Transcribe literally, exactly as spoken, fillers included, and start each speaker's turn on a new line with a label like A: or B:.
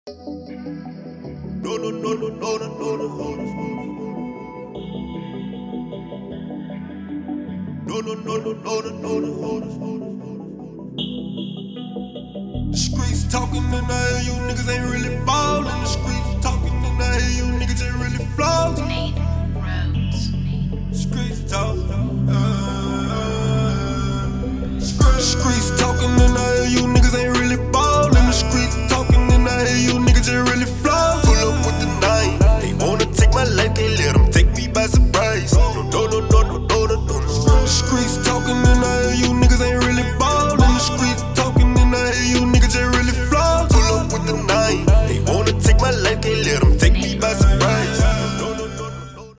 A: No, no, no, no, no, no, no, no. No, no, no, no, no, no, no, no. The streets talking and I hear you niggas ain't really ballin'. The streets talking and I hear you niggas ain't really flogging.
B: Nate Rhodes.
A: Streets talk. Uh, streets talking and I hear you niggas ain't